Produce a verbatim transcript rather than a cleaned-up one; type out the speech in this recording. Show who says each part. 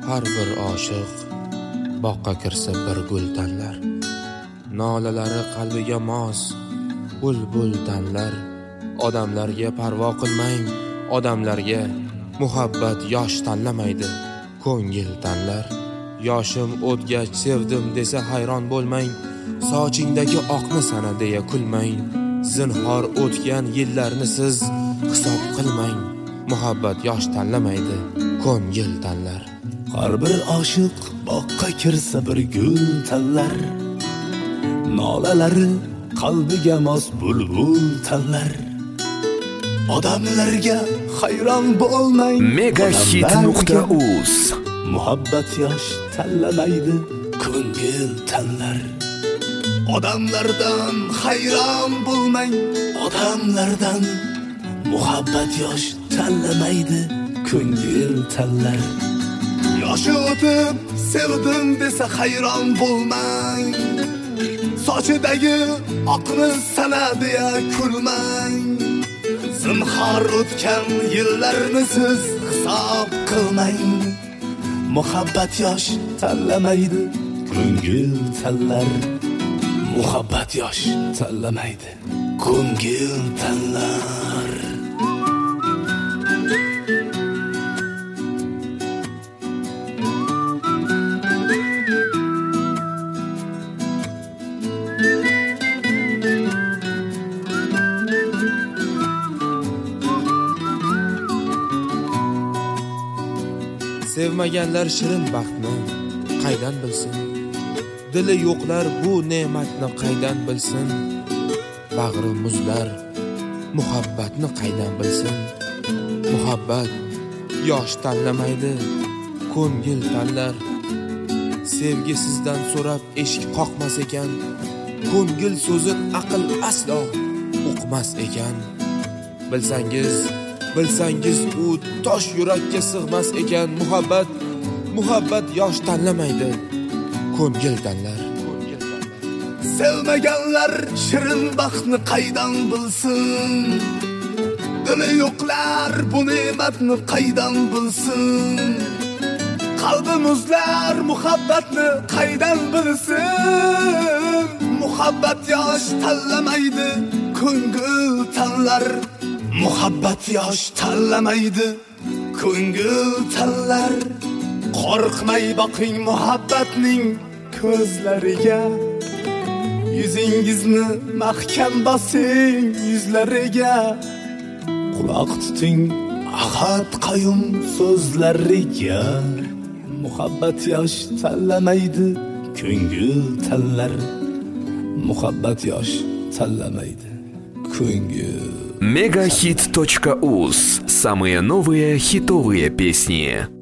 Speaker 1: Har bir oshiq boqqa kirsa bir gul tanlar. Nolalari qalbiga mos bulbul tanlar. Odamlarga parvo qilmang, odamlarga muhabbat yosh tanlamaydi, ko'ngil tanlar. Yoshim o'tgach sevdim desa hayron bo'lmang, sochingdagi oqni sana deya kulmang. Zinhor o'tgan yillarni siz hisob qilmang, muhabbat yosh tanlamaydi, ko'ngil tanlar.
Speaker 2: Har bir oshiq boqqa kirsa bir gul tanlar. Nolalari qalbiga mos bulbul tanlar. Odamlarga hayron bo'lmang,
Speaker 3: megahit nuqta uz.
Speaker 2: Muhabbat yosh tanlamaydi, ko'ngil tanlar. Odamlardan hayron bo'lmang, odamlardan muhabbat yosh tanlamaydi, ko'ngil tanlar. Yoshi o'tib sevdim desa hayron bo'lmang, sochidagi oqni sana deya kulmang. Zinhor o'tgan yillarni siz hisob qilmang, muhabbat yosh tanlamaydi, ko'ngil tanlar. Muhabbat yosh tanlamaydi, ko'ngil tanlar.
Speaker 1: Sevmaganlar shirin baxtni qaydan bilsin? Dili yo'qlar bu ne'matni qaydan bilsin? Bag'ri muzlar muhabbatni qaydan bilsin? Muhabbat yosh tanlamaydi, ko'ngil tanlar. Sevgi sizdan so'rab eshik qoqmas ekan, ko'ngil so'zin aql aslo uqmas ekan. Bilsangiz, bilsangiz u tosh yurakka sig'mas ekan. Muhabbat, muhabbat yosh tanlamaydi, ko'ngil tanlar.
Speaker 2: Sevmaganlar shirin baxtni qaydan bilsin? Dili yo'qlar bu ne'matni qaydan bilsin? Qalbi muzlar muhabbatni qaydan bilsin? Muhabbat yosh tanlamaydi, ko'ngil tanlar. Muhabbat yosh tanlamaydi, ko'ngil tanlar. Qo'rqmay boqing muhabbatning ko'zlariga, yuzingizni mahkam bosing yuzlariga. Quloq tuting ahad qayum so'zlariga. Muhabbat yosh tanlamaydi, ko'ngil tanlar. Muhabbat yosh tanlamaydi, ko'ngil.
Speaker 3: megahit точка уз. Самые новые хитовые песни.